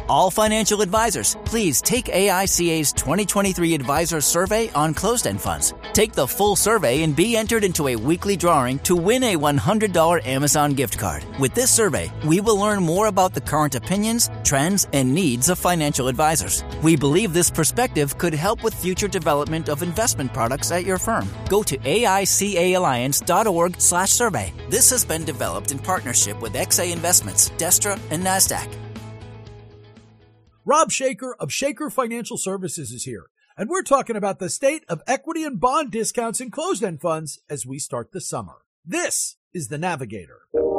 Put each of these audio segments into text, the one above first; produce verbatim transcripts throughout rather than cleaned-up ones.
All financial advisors, please take A I C A's twenty twenty-three Advisor Survey on closed-end funds. Take the full survey and be entered into a weekly drawing to win a one hundred dollars Amazon gift card. With this survey, we will learn more about the current opinions, trends, and needs of financial advisors. We believe this perspective could help with future development of investment products at your firm. Go to A I C A alliance dot org slash survey. This has been developed in partnership with X A Investments, Destra, and NASDAQ. Rob Shaker of Shaker Financial Services is here, and we're talking about the state of equity and bond discounts in closed-end funds as we start the summer. This is The Navigator.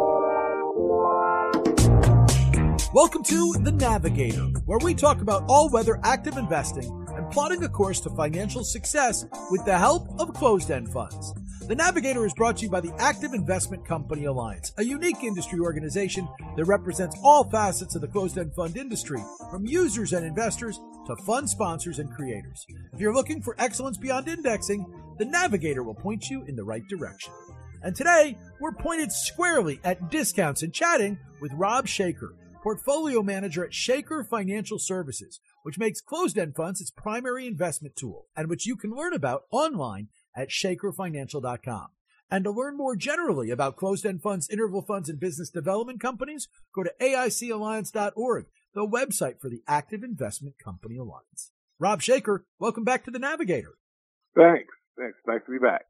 Welcome to The Navigator, where we talk about all-weather active investing and plotting a course to financial success with the help of closed-end funds. The Navigator is brought to you by the Active Investment Company Alliance, a unique industry organization that represents all facets of the closed-end fund industry, from users and investors to fund sponsors and creators. If you're looking for excellence beyond indexing, the Navigator will point you in the right direction. And today, we're pointed squarely at discounts and chatting with Rob Shaker, portfolio manager at Shaker Financial Services, which makes closed-end funds its primary investment tool, and which you can learn about online at shaker financial dot com. And to learn more generally about closed-end funds, interval funds, and business development companies, go to A I C alliance dot org, the website for the Active Investment Company Alliance. Rob Shaker, welcome back to The Navigator. Thanks. Thanks. Nice to be back.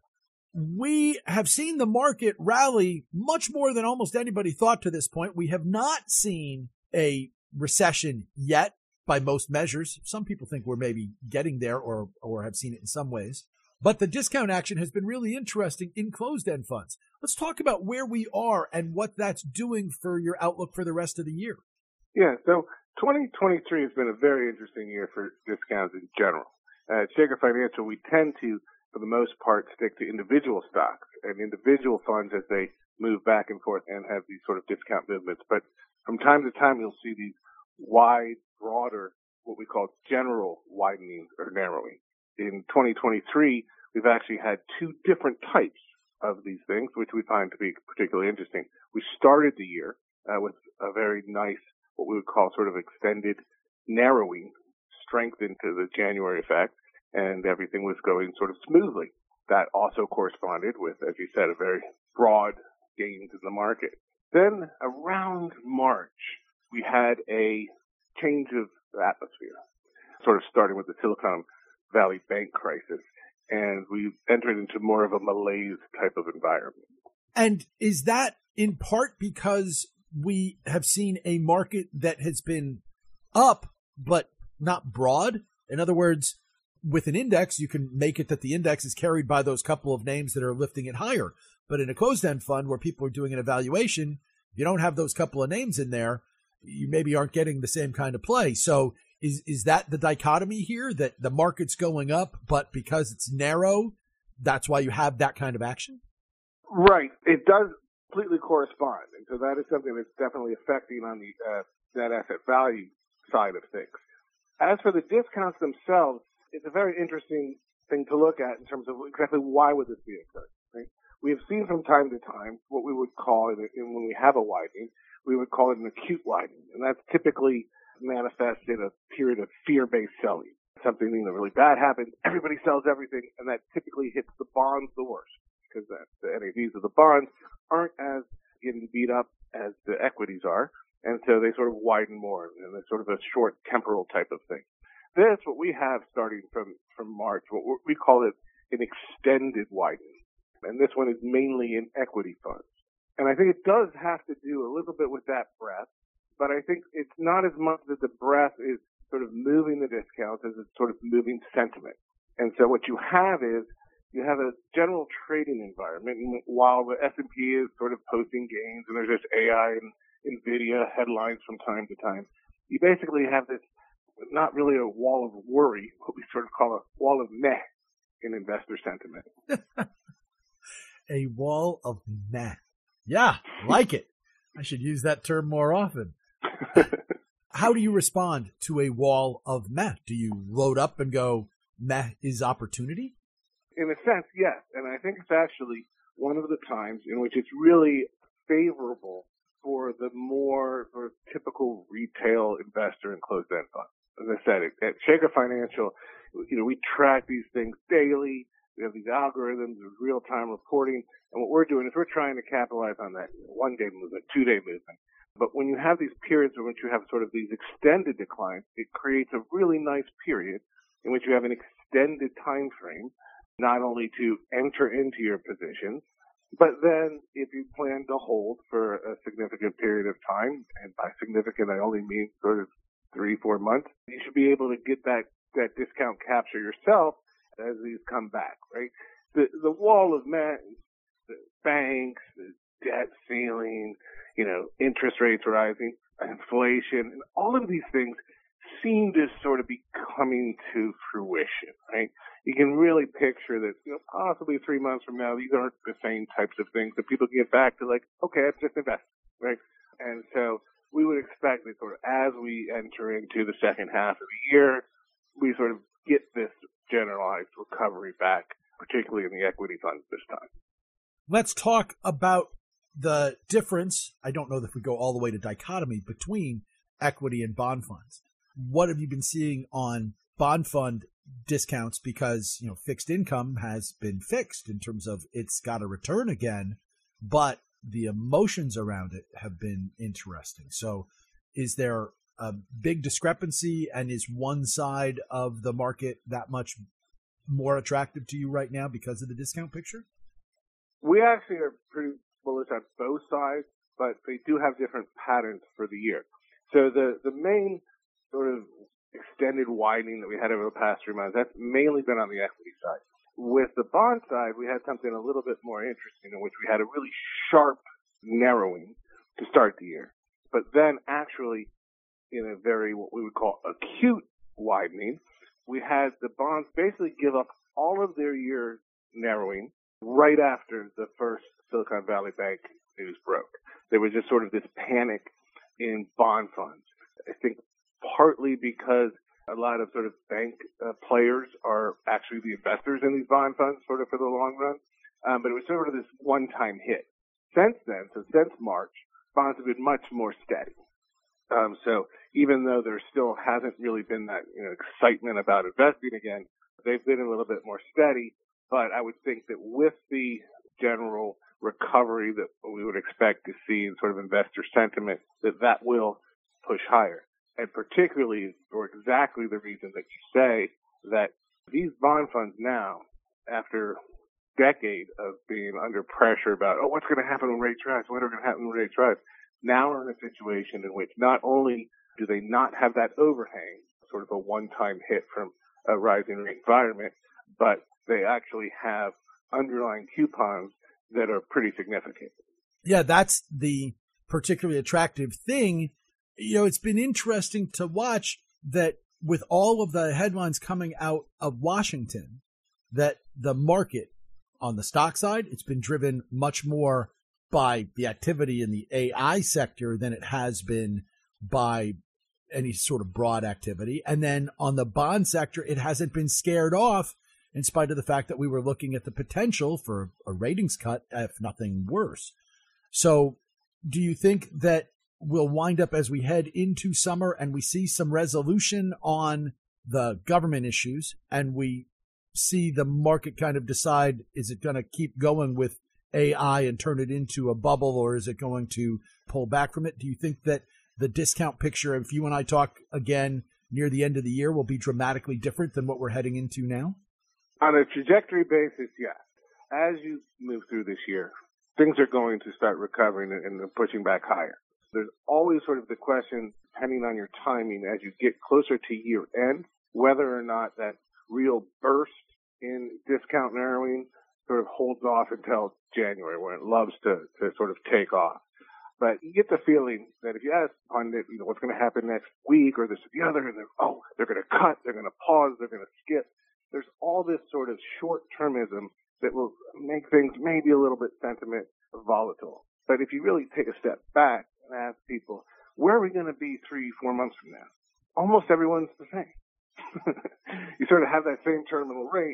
We have seen the market rally much more than almost anybody thought to this point. We have not seen a recession yet by most measures. Some people think we're maybe getting there or, or have seen it in some ways. But the discount action has been really interesting in closed-end funds. Let's talk about where we are and what that's doing for your outlook for the rest of the year. Yeah, so twenty twenty-three has been a very interesting year for discounts in general. At Shaker Financial, we tend to, for the most part, stick to individual stocks and individual funds as they move back and forth and have these sort of discount movements. But from time to time, you'll see these wide, broader, what we call general widening or narrowing. In twenty twenty-three, we've actually had two different types of these things, which we find to be particularly interesting. We started the year uh, with a very nice, what we would call sort of extended narrowing, strength into the January effect, and everything was going sort of smoothly. That also corresponded with, as you said, a very broad gains in the market. Then around March, we had a change of atmosphere, sort of starting with the Silicon Valley Bank crisis, and we entered into more of a malaise type of environment. And is that in part because we have seen a market that has been up, but not broad? In other words, with an index, you can make it that the index is carried by those couple of names that are lifting it higher. But in a closed-end fund where people are doing an evaluation, if you don't have those couple of names in there, you maybe aren't getting the same kind of play. So is is that the dichotomy here, that the market's going up, but because it's narrow, that's why you have that kind of action? Right. It does completely correspond. And so that is something that's definitely affecting on the uh, net asset value side of things. As for the discounts themselves, it's a very interesting thing to look at in terms of exactly why would this be occurring. Right? We have seen from time to time what we would call, in, in when we have a widening, we would call it an acute widening. And that's typically manifest in a period of fear-based selling. Something you know, really bad happens, everybody sells everything, and that typically hits the bonds the worst because the, the N A Vs of the bonds aren't as getting beat up as the equities are, and so they sort of widen more, and it's sort of a short temporal type of thing. This, what we have starting from, from March, what we call it an extended widening, and this one is mainly in equity funds. And I think it does have to do a little bit with that breadth, but I think it's not as much that the breadth is sort of moving the discounts as it's sort of moving sentiment. And so what you have is you have a general trading environment, and while the S and P is sort of posting gains and there's just A I and NVIDIA headlines from time to time, you basically have this not really a wall of worry, what we sort of call a wall of meh in investor sentiment. A wall of meh. Yeah, like it. I should use that term more often. How do you respond to a wall of meh? Do you load up and go, meh is opportunity? In a sense, yes. And I think it's actually one of the times in which it's really favorable for the more sort of typical retail investor in closed-end funds. As I said, at Shaker Financial, you know, we track these things daily. We have these algorithms of real-time reporting. And what we're doing is we're trying to capitalize on that one-day movement, two-day movement. But when you have these periods in which you have sort of these extended declines, it creates a really nice period in which you have an extended time frame, not only to enter into your positions, but then if you plan to hold for a significant period of time, and by significant I only mean sort of three, four months, you should be able to get that, that discount capture yourself as these come back, right? The, the wall of man, the banks, the debt ceiling, you know, interest rates rising, inflation, and all of these things seem to sort of be coming to fruition, right? You can really picture that, you know, possibly three months from now, these aren't the same types of things that people get back to like, okay, I've just invested, right? And so we would expect that sort of as we enter into the second half of the year, we sort of get this generalized recovery back, particularly in the equity funds this time. Let's talk about the difference. I don't know if we go all the way to dichotomy between equity and bond funds. What have you been seeing on bond fund discounts? Because, you know, fixed income has been fixed in terms of it's got to return again, but the emotions around it have been interesting. So is there a big discrepancy, and is one side of the market that much more attractive to you right now because of the discount picture? We actually are pretty bullish on both sides, but they do have different patterns for the year. So the, the main sort of extended widening that we had over the past three months, that's mainly been on the equity side. With the bond side, we had something a little bit more interesting in which we had a really sharp narrowing to start the year. But then actually, in a very, what we would call acute widening, we had the bonds basically give up all of their year narrowing right after the first Silicon Valley Bank news broke. There was just sort of this panic in bond funds. I think partly because a lot of sort of bank uh, players are actually the investors in these bond funds sort of for the long run. Um, but it was sort of this one-time hit. Since then, so since March, bonds have been much more steady. Um, so even though there still hasn't really been that, you know, excitement about investing again, they've been a little bit more steady. But I would think that with the general recovery that we would expect to see in sort of investor sentiment, that that will push higher. And particularly for exactly the reason that you say, that these bond funds now, after decade of being under pressure about, oh, what's going to happen when rates rise? What are going to happen when rates rise? Now we're in a situation in which not only do they not have that overhang, sort of a one-time hit from a rising rate environment, but they actually have underlying coupons that are pretty significant. Yeah, that's the particularly attractive thing. You know, it's been interesting to watch that with all of the headlines coming out of Washington, that the market on the stock side, it's been driven much more by the activity in the A I sector than it has been by any sort of broad activity. And then on the bond sector, it hasn't been scared off in spite of the fact that we were looking at the potential for a ratings cut, if nothing worse. So do you think that we'll wind up as we head into summer and we see some resolution on the government issues and we see the market kind of decide, is it going to keep going with A I and turn it into a bubble, or is it going to pull back from it? Do you think that the discount picture, if you and I talk again near the end of the year, will be dramatically different than what we're heading into now? On a trajectory basis, yes. As you move through this year, things are going to start recovering and pushing back higher. There's always sort of the question, depending on your timing, as you get closer to year end, whether or not that real burst in discount narrowing sort of holds off until January, when it loves to, to sort of take off. But you get the feeling that if you ask pundit, you know, what's going to happen next week or this or the other, and they're, oh, they're going to cut, they're going to pause, they're going to skip. There's all this sort of short-termism that will make things maybe a little bit sentiment volatile. But if you really take a step back and ask people, where are we going to be three, four months from now? Almost everyone's the same. You sort of have that same terminal rate,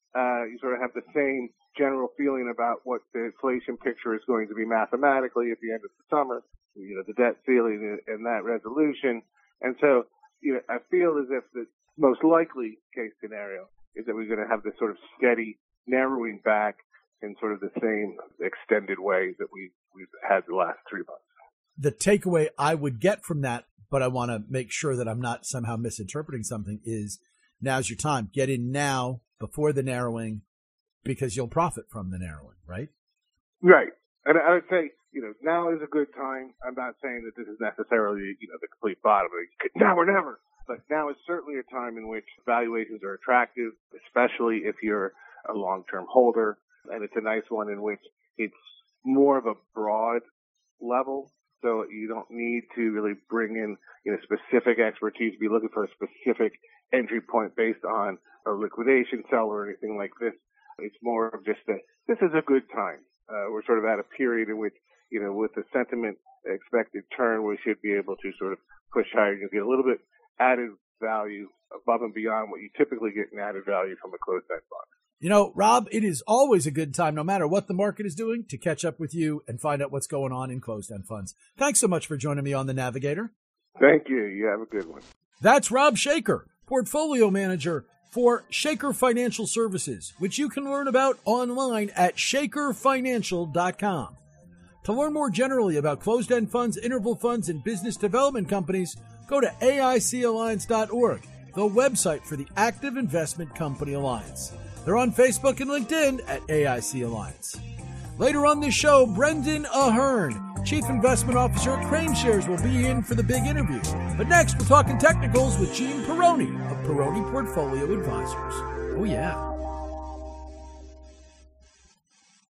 uh, you sort of have the same general feeling about what the inflation picture is going to be mathematically at the end of the summer, you know, the debt ceiling and that resolution. And so, you know, I feel as if the most likely case scenario is that we're going to have this sort of steady narrowing back in sort of the same extended way that we, we've had the last three months. The takeaway I would get from that, but I want to make sure that I'm not somehow misinterpreting something, is now's your time. Get in now before the narrowing because you'll profit from the narrowing, right? Right. And I would say, you know, now is a good time. I'm not saying that this is necessarily, you know, the complete bottom. Now or never. But now is certainly a time in which valuations are attractive, especially if you're a long-term holder. And it's a nice one in which it's more of a broad level. So you don't need to really bring in, you know, specific expertise, be looking for a specific entry point based on a liquidation sell or anything like this. It's more of just that this is a good time. Uh, we're sort of at a period in which, you know, with the sentiment expected turn, we should be able to sort of push higher. You'll get a little bit added value above and beyond what you typically get in added value from a closed-end fund. You know, Rob, it is always a good time, no matter what the market is doing, to catch up with you and find out what's going on in closed-end funds. Thanks so much for joining me on The Navigator. Thank you. You have a good one. That's Rob Shaker, portfolio manager for Shaker Financial Services, which you can learn about online at shaker financial dot com. To learn more generally about closed-end funds, interval funds, and business development companies, go to A I C alliance dot org, the website for the Active Investment Company Alliance. They're on Facebook and LinkedIn at A I C Alliance. Later on this show, Brendan Ahern, Chief Investment Officer at Crane Shares, will be in for the big interview. But next, we're talking technicals with Gene Peroni of Peroni Portfolio Advisors. Oh, yeah.